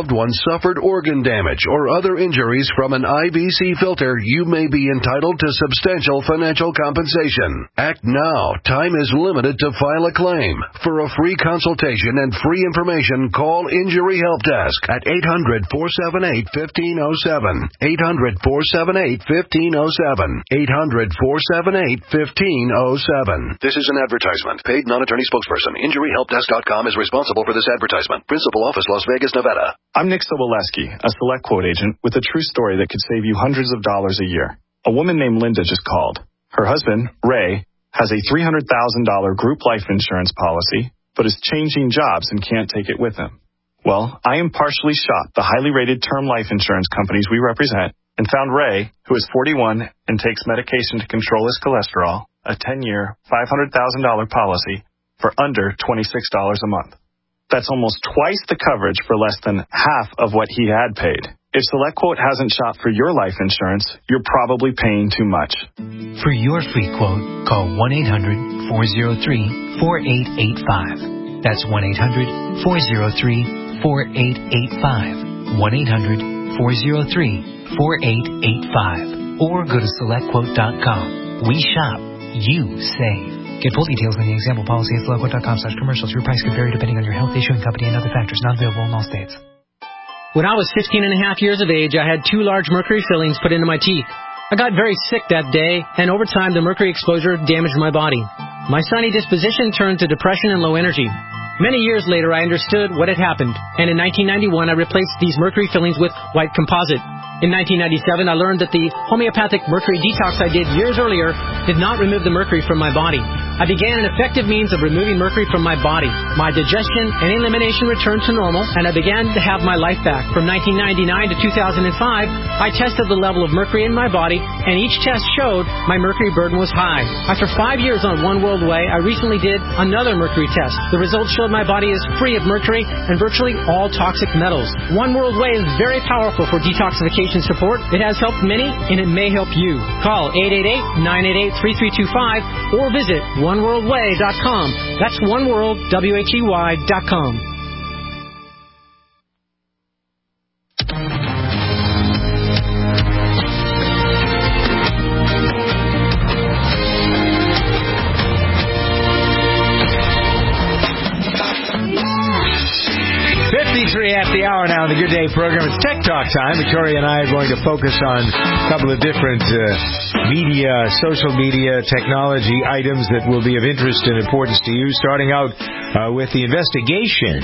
loved one suffered organ damage or other injuries from an I B C filter, you may be entitled to substantial financial compensation. Act now. Time is limited to file a claim. For a free consultation and free information, call Injury Help Desk at eight hundred, four seven eight, one five zero seven. eight hundred, four seven eight, one five zero seven. eight hundred, four seven eight, one five zero seven. This is an advertisement. Paid non-attorney spokesperson. Injury Help Desk dot com is responsible for this advertisement. Principal office, Las Vegas, Nevada. I'm Nick Soboleski, a Select Quote agent with a true story that could save you hundreds of dollars a year. A woman named Linda just called. Her husband, Ray, has a three hundred thousand dollars group life insurance policy, but is changing jobs and can't take it with him. Well, I impartially shopped the highly rated term life insurance companies we represent and found Ray, who is forty-one and takes medication to control his cholesterol, a ten-year, five hundred thousand dollars policy for under twenty-six dollars a month. That's almost twice the coverage for less than half of what he had paid. If SelectQuote hasn't shopped for your life insurance, you're probably paying too much. For your free quote, call one eight hundred, four oh three, four eight eight five. That's one eight hundred, four oh three, four eight eight five. one eight hundred, four oh three, four eight eight five. Or go to select quote dot com. We shop. You save. Get full details on the example policy at select quote dot com slash commercials. Your price could vary depending on your health, issuing company, and other factors. Not available in all states. When I was fifteen and a half years of age, I had two large mercury fillings put into my teeth. I got very sick that day, and over time, the mercury exposure damaged my body. My sunny disposition turned to depression and low energy. Many years later, I understood what had happened, and in nineteen ninety-one, I replaced these mercury fillings with white composite. In nineteen ninety-seven, I learned that the homeopathic mercury detox I did years earlier did not remove the mercury from my body. I began an effective means of removing mercury from my body. My digestion and elimination returned to normal, and I began to have my life back. From nineteen ninety-nine to two thousand five, I tested the level of mercury in my body, and each test showed my mercury burden was high. After five years on One World Way, I recently did another mercury test. The results showed my body is free of mercury and virtually all toxic metals. One World Way is very powerful for detoxification support. It has helped many, and it may help you. Call eight eight eight, nine eight eight, three three two five or visit one world way dot com. That's one world, W H E Y dot com. fifty-three at the hour now in the Good Day program. It's Tech Talk time. Victoria and I are going to focus on a couple of different uh, media, social media, technology items that will be of interest and importance to you, starting out uh, with the investigation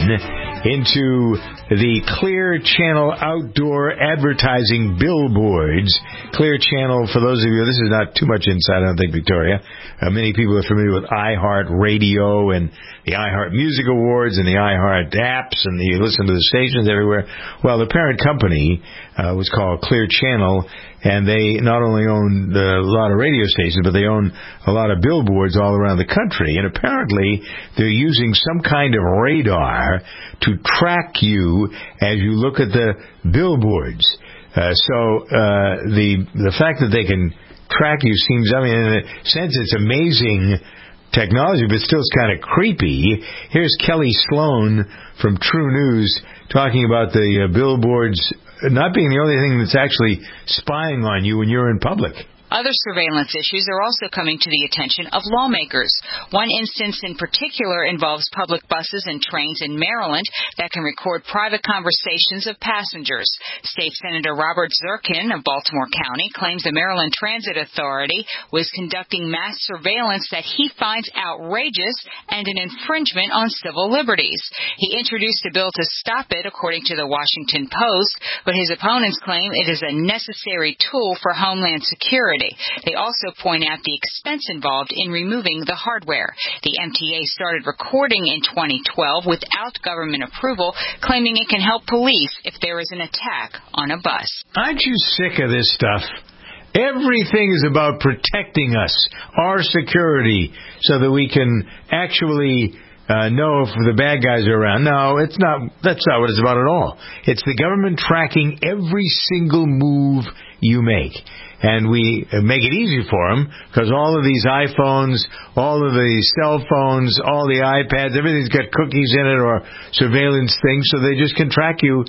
into the Clear Channel outdoor advertising billboards. Clear Channel, for those of you, this is not too much insight, I don't think, Victoria. Uh, many people are familiar with iHeart Radio and the iHeart Music Awards and the iHeart apps, and you listen to the stations everywhere. Well, the parent company uh, was called Clear Channel, and they not only own a lot of radio stations, but they own a lot of billboards all around the country. And apparently, they're using some kind of radar to track you as you look at the billboards. Uh, so uh, the the fact that they can track you seems, I mean, in a sense, it's amazing technology, but still it's kind of creepy. Here's Kelly Sloan from True News talking about the uh, billboards not being the only thing that's actually spying on you when you're in public. Other surveillance issues are also coming to the attention of lawmakers. One instance in particular involves public buses and trains in Maryland that can record private conversations of passengers. State Senator Robert Zirkin of Baltimore County claims the Maryland Transit Authority was conducting mass surveillance that he finds outrageous and an infringement on civil liberties. He introduced a bill to stop it, according to the Washington Post, but his opponents claim it is a necessary tool for Homeland Security. They also point out the expense involved in removing the hardware. The M T A started recording in twenty twelve without government approval, claiming it can help police if there is an attack on a bus. Aren't you sick of this stuff? Everything is about protecting us, our security, so that we can actually uh, know if the bad guys are around. No, it's not. That's not what it's about at all. It's the government tracking every single move you make. And we make it easy for them because all of these iPhones, all of the cell phones, all the iPads, everything's got cookies in it or surveillance things, so they just can track you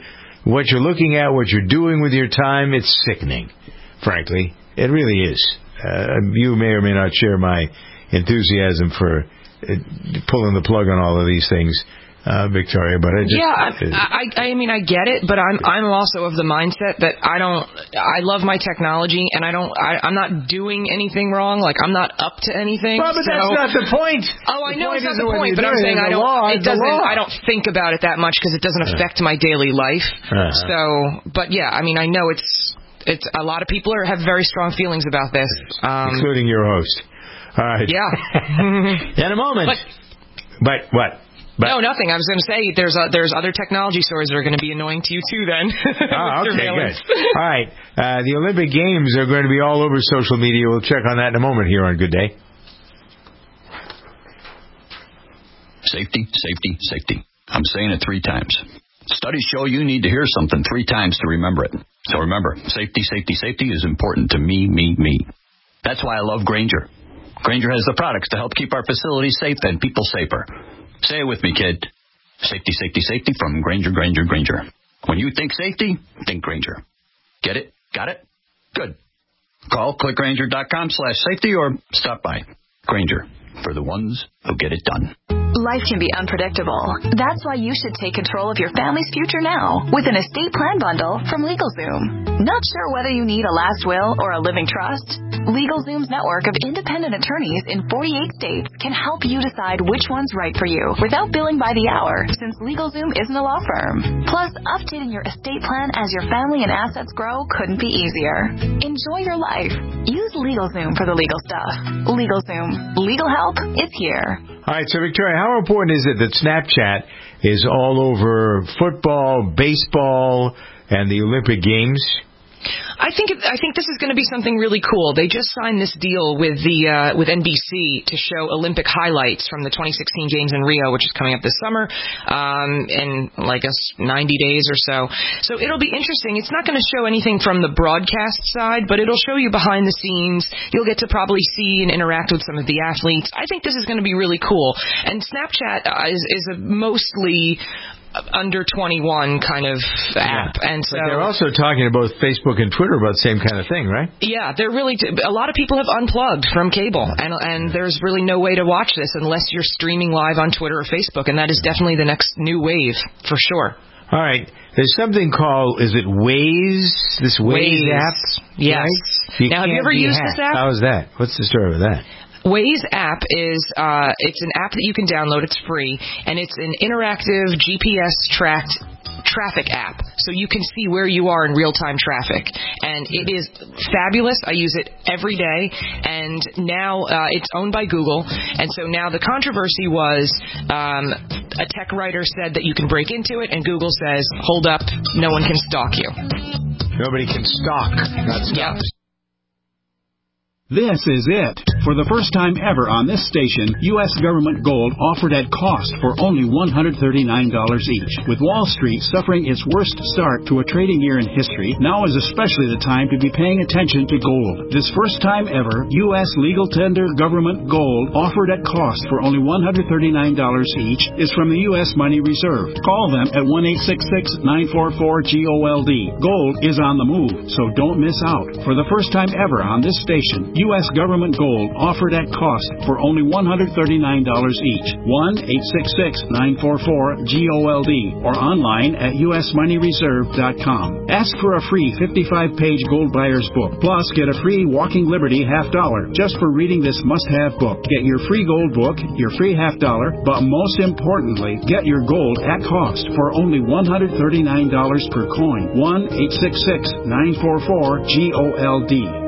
what you're looking at, what you're doing with your time, it's sickening. Frankly, it really is. Uh, you may or may not share my enthusiasm for uh, pulling the plug on all of these things, uh, Victoria. But I just, yeah, I, I, I mean, I get it, but I'm I'm also of the mindset that I don't. I love my technology, and I don't. I, I'm not doing anything wrong. Like I'm not up to anything. Well, but so, that's not the point. Oh, I the know point it's not the point, but doing. I'm saying I don't. Law, it doesn't. law. I don't think about it that much because it doesn't affect my daily life. Uh-huh. So, but yeah, I mean, I know it's. It's a lot of people are, have very strong feelings about this, um, including your host. All right. Yeah. In a moment. But, but what? But, no, nothing. I was going to say there's uh, there's other technology stories that are going to be annoying to you too. Then. Oh, okay, good. All right. Uh, the Olympic Games are going to be all over social media. We'll check on that in a moment here on Good Day. Safety, safety, safety. I'm saying it three times. Studies show you need to hear something three times to remember it. So remember, safety, safety, safety is important to me, me, me. That's why I love Grainger. Grainger has the products to help keep our facilities safe and people safer. Say it with me, kid. Safety, safety, safety from Grainger, Grainger, Grainger. When you think safety, think Grainger. Get it? Got it? Good. Call clickgrainger.com slash safety or stop by. Grainger, for the ones who get it done. Life can be unpredictable. That's why you should take control of your family's future now with an estate plan bundle from LegalZoom. Not sure whether you need a last will or a living trust? LegalZoom's network of independent attorneys in forty-eight states can help you decide which one's right for you without billing by the hour, since LegalZoom isn't a law firm. Plus, updating your estate plan as your family and assets grow couldn't be easier. Enjoy your life. Use LegalZoom for the legal stuff. LegalZoom. Legal help is here. All right, so Victoria, how important is it that Snapchat is all over football, baseball, and the Olympic Games? I think it, I think this is going to be something really cool. They just signed this deal with the uh, with N B C to show Olympic highlights from the twenty sixteen Games in Rio, which is coming up this summer um, in like us ninety days or so. So it'll be interesting. It's not going to show anything from the broadcast side, but it'll show you behind the scenes. You'll get to probably see and interact with some of the athletes. I think this is going to be really cool. And Snapchat uh, is, is a mostly under twenty-one kind of app, yeah. and so but they're also talking about Facebook and Twitter about the same kind of thing, right? Yeah, they're really t- a lot of people have unplugged from cable, and and there's really no way to watch this unless you're streaming live on Twitter or Facebook, and that is definitely the next new wave for sure. All right, there's something called, is it Waze? This Waze, Waze. app? Yes. Right? You now, have you ever used hacked. this app? How is that? What's the story with that? Waze app is uh, it's an app that you can download. It's free, and it's an interactive G P S tracked traffic app, so you can see where you are in real-time traffic, and it is fabulous. I use it every day, and now uh, it's owned by Google, and so now the controversy was um, a tech writer said that you can break into it, and Google says, hold up, no one can stalk you. Nobody can stalk, not stalk. Yep. This is it. For the first time ever on this station, U S government gold offered at cost for only one hundred thirty-nine dollars each. With Wall Street suffering its worst start to a trading year in history, now is especially the time to be paying attention to gold. This first time ever, U S legal tender government gold offered at cost for only one hundred thirty-nine dollars each is from the U S Money Reserve. Call them at one eight six six, nine four four, G O L D. Gold is on the move, so don't miss out. For the first time ever on this station, U S government gold offered at cost for only one hundred thirty-nine dollars each. one eight six six, nine four four, G O L D or online at U S money reserve dot com. Ask for a free fifty-five page gold buyer's book. Plus, get a free Walking Liberty half dollar just for reading this must-have book. Get your free gold book, your free half dollar, but most importantly, get your gold at cost for only one hundred thirty-nine dollars per coin. one eight six six, nine four four, G O L D.